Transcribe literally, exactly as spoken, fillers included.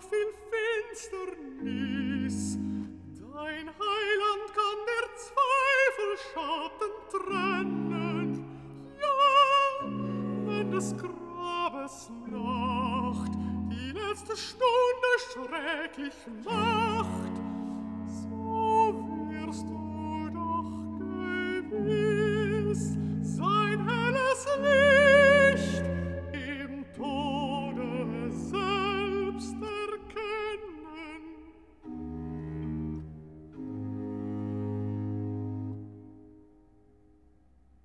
noch viel Finsternis. Dein Heiland kann der Zweifel Schatten trennen. Ja, wenn des Grabes Nacht die letzte Stunde schrecklich macht,